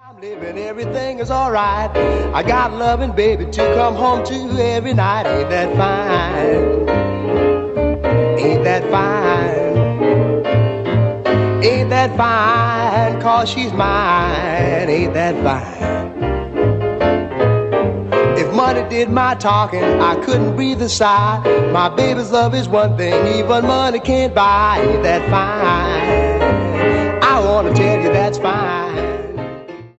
I'm living, everything is alright. I got loving baby to come home to every night. Ain't that fine? Ain't that fine? Ain't that fine? 'Cause she's mine. Ain't that fine? If money did my talking, I couldn't breathe a sigh. My baby's love is one thing even money can't buy. Ain't that fine? I wanna tell you that's fine.